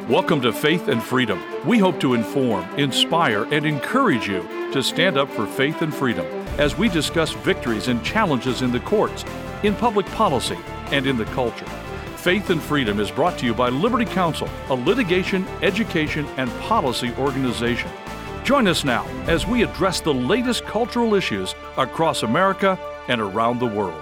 Welcome to Faith and Freedom. We hope to inform, inspire, and encourage you to stand up for faith and freedom as we discuss victories and challenges in the courts, in public policy, and in the culture. Faith and Freedom is brought to you by Liberty Counsel, a litigation, education, and policy organization. Join us now as we address the latest cultural issues across America and around the world.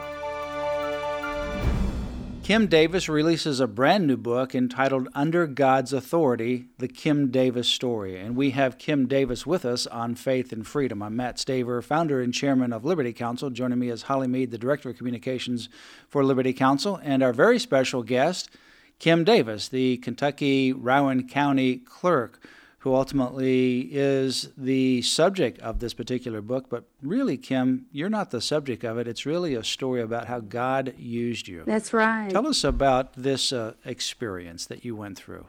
Kim Davis releases a brand new book entitled Under God's Authority, The Kim Davis Story. And we have Kim Davis with us on Faith and Freedom. I'm Matt Staver, founder and chairman of Liberty Counsel. Joining me is Holly Mead, the director of communications for Liberty Counsel, and our very special guest, Kim Davis, the Kentucky Rowan County clerk, who ultimately is the subject of this particular book. But really, Kim, you're not the subject of it. It's really a story about how God used you. That's right. Tell us about this experience that you went through.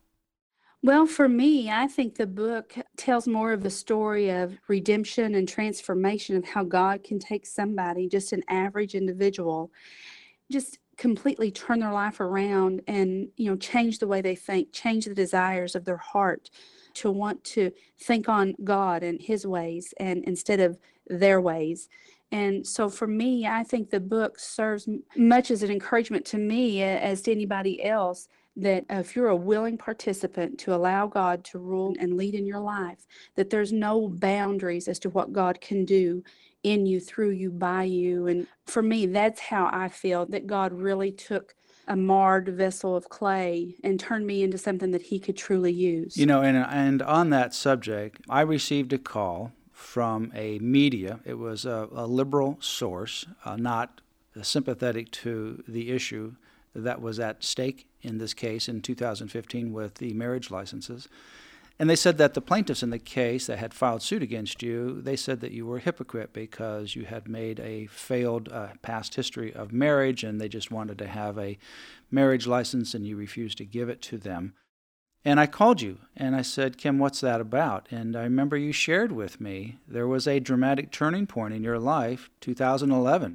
Well, for me, I think the book tells more of a story of redemption and transformation of how God can take somebody, just an average individual, just completely turn their life around and, change the way they think, change the desires of their heart to want to think on God and His ways and instead of their ways. And so for me, I think the book serves much as an encouragement to me as to anybody else that if you're a willing participant to allow God to rule and lead in your life, that there's no boundaries as to what God can do in you, through you, by you. And for me, that's how I feel that God really took a marred vessel of clay and turned me into something that He could truly use. And on that subject, I received a call from a media. It was a liberal source, not sympathetic to the issue that was at stake in this case in 2015 with the marriage licenses. And they said that the plaintiffs in the case that had filed suit against you, they said that you were a hypocrite because you had made a failed past history of marriage, and they just wanted to have a marriage license, and you refused to give it to them. And I called you, and I said, Kim, what's that about? And I remember you shared with me there was a dramatic turning point in your life, 2011.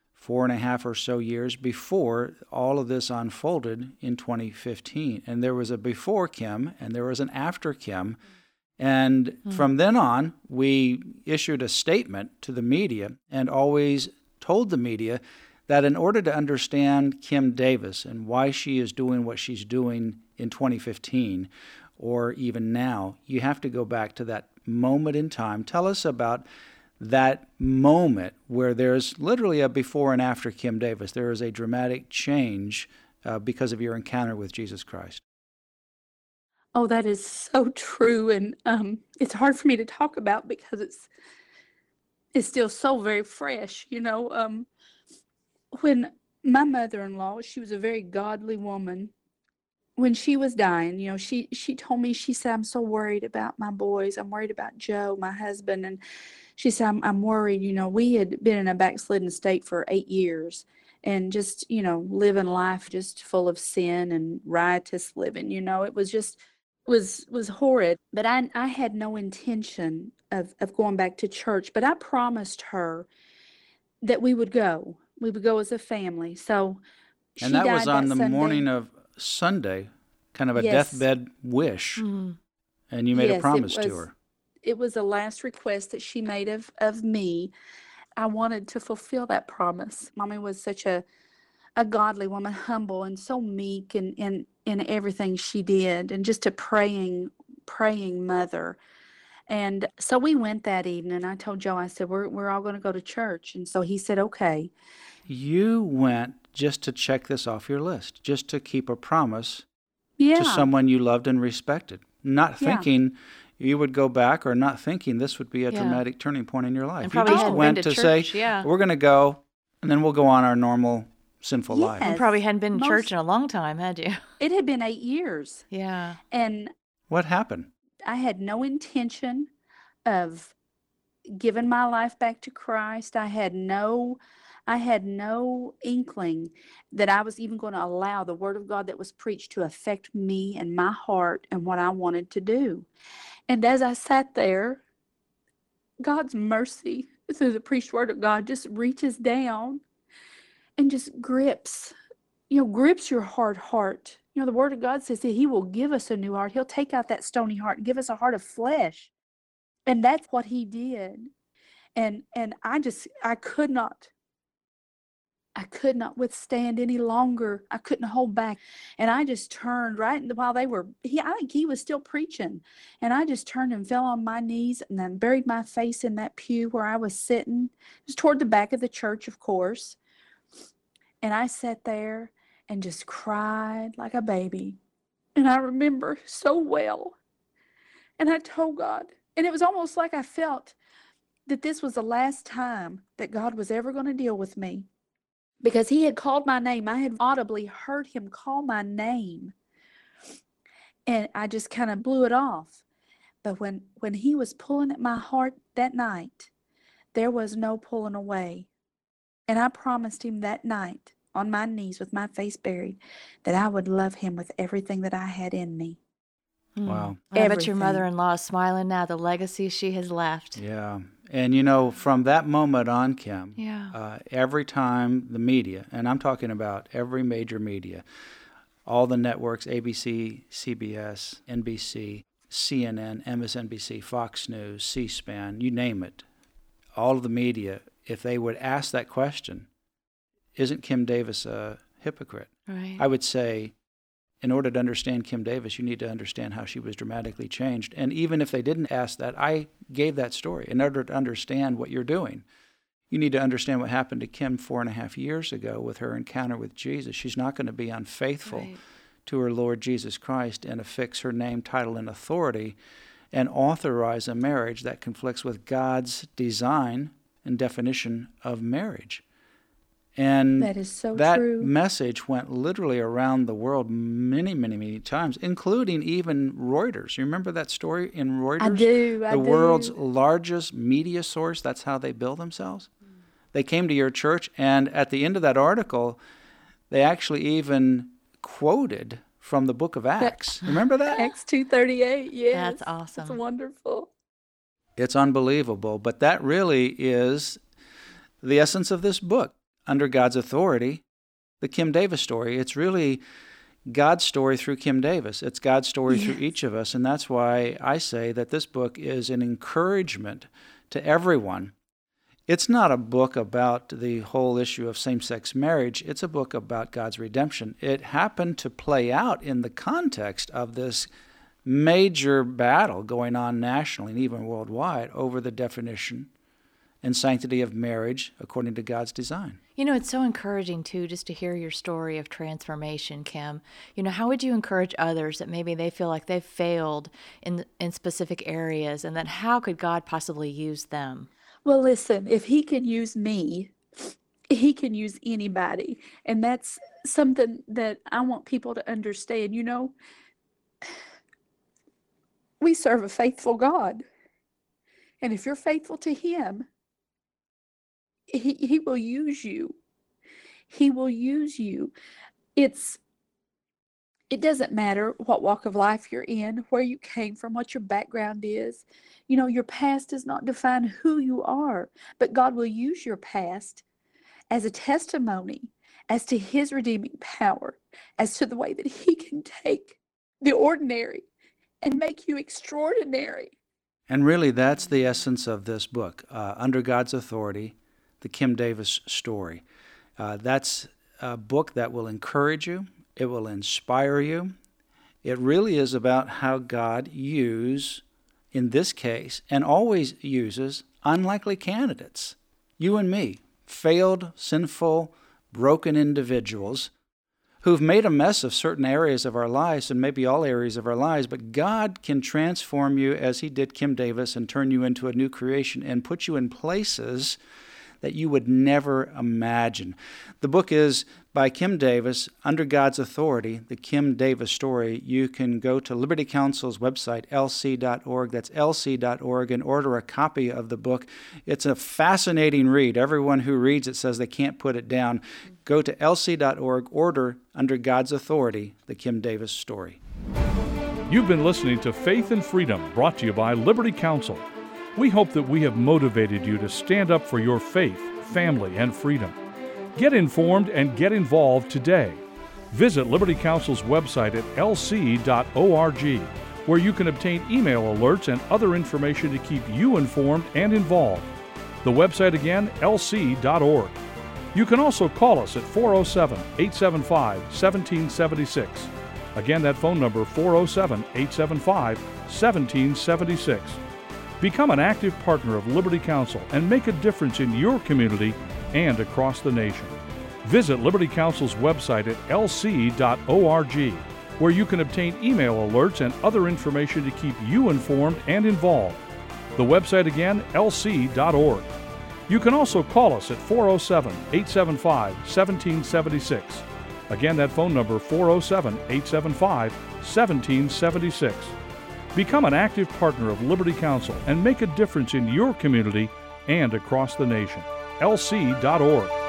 4.5 or so years before all of this unfolded in 2015. And there was a before Kim and there was an after Kim. And from then on, we issued a statement to the media and always told the media that in order to understand Kim Davis and why she is doing what she's doing in 2015 or even now, you have to go back to that moment in time. Tell us about that moment where there's literally a before and after Kim Davis. There is a dramatic change because of your encounter with Jesus Christ. Oh, that is so true. And it's hard for me to talk about because it's still so very fresh. When my mother-in-law, she was a very godly woman. When she was dying, she told me, she said, I'm so worried about my boys. I'm worried about Joe, my husband. And she said, I'm worried. We had been in a backslidden state for 8 years and just, living life just full of sin and riotous living. It was just, was horrid. But I had no intention of going back to church. But I promised her that we would go. We would go as a family. So she died that And that was on the Sunday. morning of Sunday, kind of a Yes. deathbed wish. Mm-hmm. And you made a promise to her. It was the last request that she made of me. I wanted to fulfill that promise. Mommy was such a godly woman, humble and so meek in everything she did, and just a praying mother. And so we went that evening. I told Joe, I said, we're all going to go to church. And so he said, okay. You went just to check this off your list, just to keep a promise Yeah. to someone you loved and respected, not thinking you would go back or not thinking this would be a dramatic turning point in your life. And You probably just hadn't went been to say, church, we're going to go, and then we'll go on our normal sinful life. You probably hadn't been to church in a long time, had you? It had been 8 years. Yeah. And What happened? I had no intention of giving my life back to Christ. I had no inkling that I was even going to allow the word of God that was preached to affect me and my heart and what I wanted to do. And as I sat there, God's mercy through the preached word of God just reaches down and just grips grips your hard heart. The Word of God says that He will give us a new heart. He'll take out that stony heart and give us a heart of flesh. And that's what He did. And I could not withstand any longer. I couldn't hold back. And I just turned while I think he was still preaching. And I just turned and fell on my knees and then buried my face in that pew where I was sitting. It was toward the back of the church, of course. And I sat there and just cried like a baby. And I remember so well. And I told God, and it was almost like I felt that this was the last time that God was ever going to deal with me. Because He had called my name. I had audibly heard Him call my name. And I just kind of blew it off. But when He was pulling at my heart that night, there was no pulling away. And I promised Him that night, on my knees with my face buried, that I would love Him with everything that I had in me. Wow. I bet your mother-in-law is smiling now, the legacy she has left. Yeah. And, from that moment on, Kim, every time the media, and I'm talking about every major media, all the networks, ABC, CBS, NBC, CNN, MSNBC, Fox News, C-SPAN, you name it, all of the media, if they would ask that question, isn't Kim Davis a hypocrite? Right. I would say, in order to understand Kim Davis, you need to understand how she was dramatically changed. And even if they didn't ask that, I gave that story. In order to understand what you're doing, you need to understand what happened to Kim 4.5 years ago with her encounter with Jesus. She's not going to be unfaithful to her Lord Jesus Christ and affix her name, title, and authority and authorize a marriage that conflicts with God's design and definition of marriage. And that is so that true. Message went literally around the world many, many, many times, including even Reuters. You remember that story in Reuters? I do. The world's largest media source, that's how they bill themselves. They came to your church, and at the end of that article, they actually even quoted from the book of Acts. Remember that? Acts 2:38, yes. That's awesome. It's wonderful. It's unbelievable, but that really is the essence of this book. Under God's authority, the Kim Davis story. It's really God's story through Kim Davis. It's God's story through each of us, and that's why I say that this book is an encouragement to everyone. It's not a book about the whole issue of same-sex marriage. It's a book about God's redemption. It happened to play out in the context of this major battle going on nationally and even worldwide over the definition and sanctity of marriage according to God's design. It's so encouraging, too, just to hear your story of transformation, Kim. How would you encourage others that maybe they feel like they've failed in specific areas, and that how could God possibly use them? Well, listen, if He can use me, He can use anybody. And that's something that I want people to understand. We serve a faithful God. And if you're faithful to Him, He will use you. He will use you. It doesn't matter what walk of life you're in, where you came from, what your background is. Your past does not define who you are, but God will use your past as a testimony as to His redeeming power, as to the way that He can take the ordinary and make you extraordinary. And really, that's the essence of this book, Under God's Authority, the Kim Davis story. That's a book that will encourage you. It will inspire you. It really is about how God uses, in this case, and always uses, unlikely candidates. You and me, failed, sinful, broken individuals who've made a mess of certain areas of our lives, and maybe all areas of our lives, but God can transform you as He did Kim Davis and turn you into a new creation and put you in places that you would never imagine. The book is by Kim Davis, Under God's Authority, the Kim Davis story. You can go to Liberty Counsel's website, lc.org. That's lc.org, and order a copy of the book. It's a fascinating read. Everyone who reads it says they can't put it down. Go to lc.org, order Under God's Authority, the Kim Davis story. You've been listening to Faith and Freedom, brought to you by Liberty Counsel. We hope that we have motivated you to stand up for your faith, family, and freedom. Get informed and get involved today. Visit Liberty Counsel's website at lc.org, where you can obtain email alerts and other information to keep you informed and involved. The website again, lc.org. You can also call us at 407-875-1776. Again, that phone number, 407-875-1776. Become an active partner of Liberty Counsel and make a difference in your community and across the nation. Visit Liberty Counsel's website at lc.org, where you can obtain email alerts and other information to keep you informed and involved. The website again, lc.org. You can also call us at 407-875-1776. Again, that phone number, 407-875-1776. Become an active partner of Liberty Counsel and make a difference in your community and across the nation. lc.org.